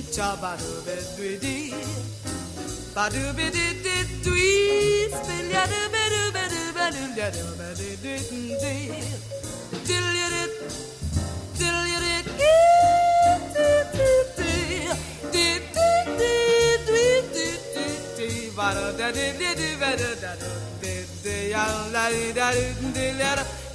cha ba do be dwi di ba do be di di dwi spil ya do be do be do be do ya do be di di di till you did till you did di di di di di di di di ba do da di di di ba do da do di di ya la di da di di